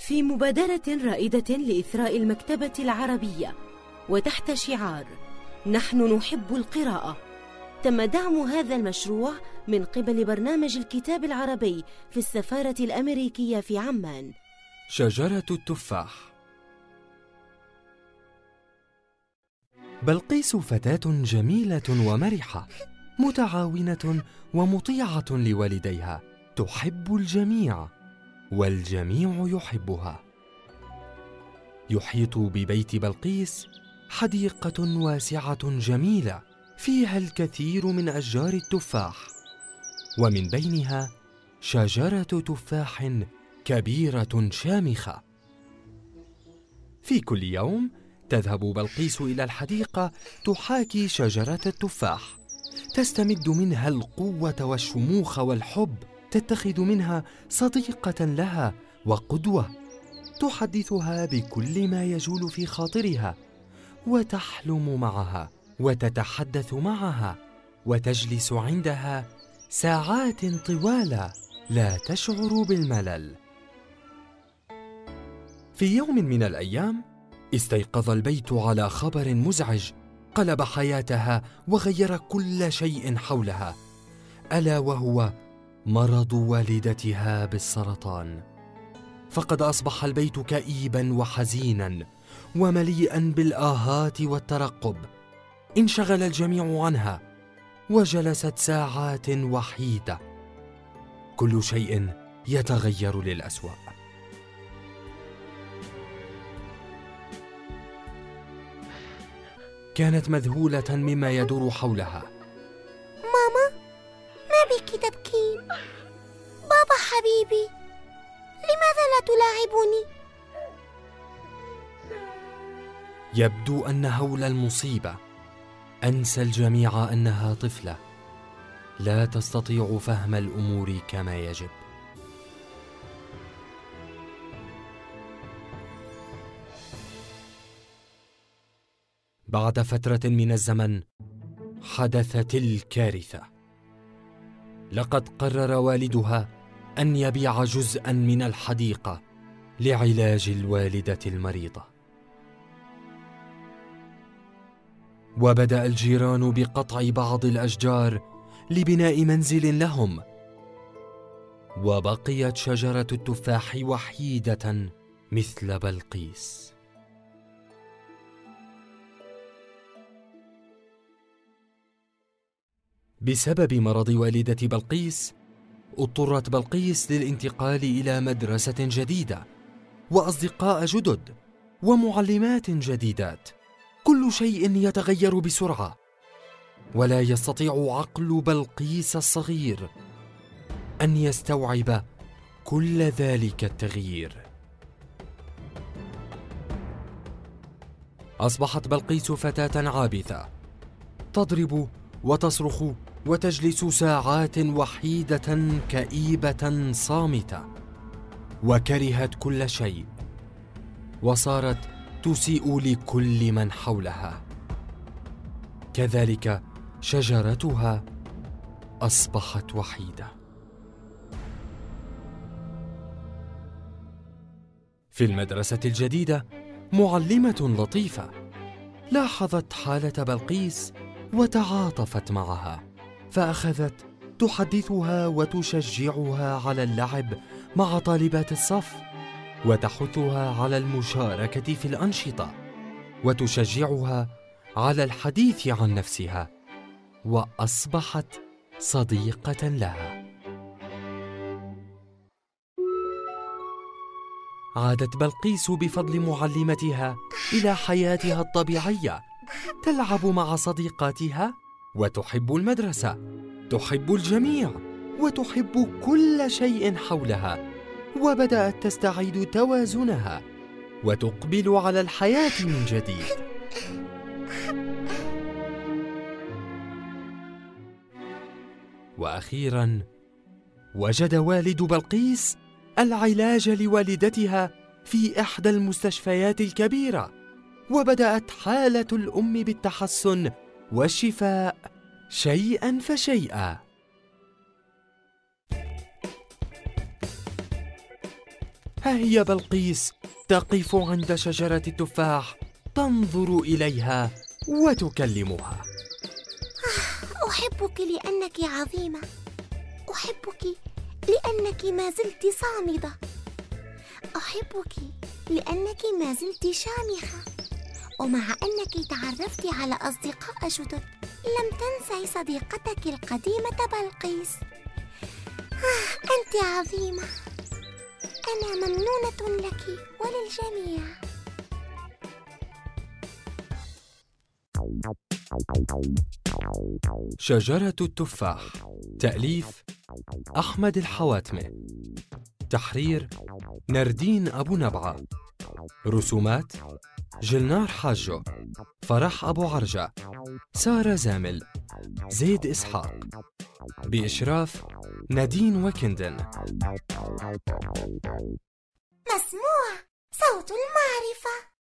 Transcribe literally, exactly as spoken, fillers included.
في مبادرة رائدة لإثراء المكتبة العربية وتحت شعار نحن نحب القراءة، تم دعم هذا المشروع من قبل برنامج الكتاب العربي في السفارة الأمريكية في عمان. شجرة التفاح. بلقيس فتاة جميلة ومرحة، متعاونة ومطيعة لوالديها، تحب الجميع والجميع يحبها. يحيط ببيت بلقيس حديقة واسعة جميلة فيها الكثير من أشجار التفاح، ومن بينها شجرة تفاح كبيرة شامخة. في كل يوم تذهب بلقيس إلى الحديقة تحاكي شجرة التفاح، تستمد منها القوة والشموخ والحب، تتخذ منها صديقة لها وقدوة، تحدثها بكل ما يجول في خاطرها، وتحلم معها وتتحدث معها وتجلس عندها ساعات طوال لا تشعر بالملل. في يوم من الأيام استيقظ البيت على خبر مزعج قلب حياتها وغير كل شيء حولها، ألا وهو مرض والدتها بالسرطان. فقد أصبح البيت كئيبا وحزينا ومليئا بالآهات والترقب. انشغل الجميع عنها وجلست ساعات وحيدة، كل شيء يتغير للأسوأ. كانت مذهولة مما يدور حولها. ماما، ما بك تبكين؟ بابا حبيبي، لماذا لا تلاعبني؟ يبدو أن هول المصيبة أنسى الجميع أنها طفلة لا تستطيع فهم الأمور كما يجب. بعد فترة من الزمن حدثت الكارثة. لقد قرر والدها أن يبيع جزءاً من الحديقة لعلاج الوالدة المريضة. وبدأ الجيران بقطع بعض الأشجار لبناء منزل لهم، وبقيت شجرة التفاح وحيدة مثل بلقيس. بسبب مرض والدة بلقيس اضطرت بلقيس للانتقال إلى مدرسة جديدة وأصدقاء جدد ومعلمات جديدات. كل شيء يتغير بسرعة، ولا يستطيع عقل بلقيس الصغير أن يستوعب كل ذلك التغيير. أصبحت بلقيس فتاة عابثة، تضرب وتصرخ وتجلس ساعات وحيدة كئيبة صامتة، وكرهت كل شيء، وصارت تسيء لكل من حولها. كذلك شجرتها أصبحت وحيدة. في المدرسة الجديدة معلمة لطيفة لاحظت حالة بلقيس وتعاطفت معها، فأخذت تحدثها وتشجعها على اللعب مع طالبات الصف، وتحثها على المشاركة في الأنشطة، وتشجعها على الحديث عن نفسها، وأصبحت صديقة لها. عادت بلقيس بفضل معلمتها إلى حياتها الطبيعية، تلعب مع صديقاتها وتحب المدرسة، تحب الجميع وتحب كل شيء حولها، وبدأت تستعيد توازنها وتقبل على الحياة من جديد. وأخيراً وجد والد بلقيس العلاج لوالدتها في إحدى المستشفيات الكبيرة، وبدأت حالة الأم بالتحسن والشفاء شيئاً فشيئاً. ها هي بلقيس تقف عند شجرة التفاح، تنظر إليها وتكلمها. أحبك لأنك عظيمة، أحبك لأنك ما زلت صامدة، أحبك لأنك ما زلت شامخة، ومع أنك تعرفت على أصدقاء جدد لم تنسي صديقتك القديمة بلقيس. آه، أنت عظيمة، أنا ممنونة لك وللجميع. شجرة التفاح، تأليف أحمد الحواتمي، تحرير نردين أبو نبعة، رسومات جلنار حاجو، فرح أبو عرجة، سارة زامل، زيد إسحاق، بإشراف نادين وكندن. مسموع صوت المعرفة.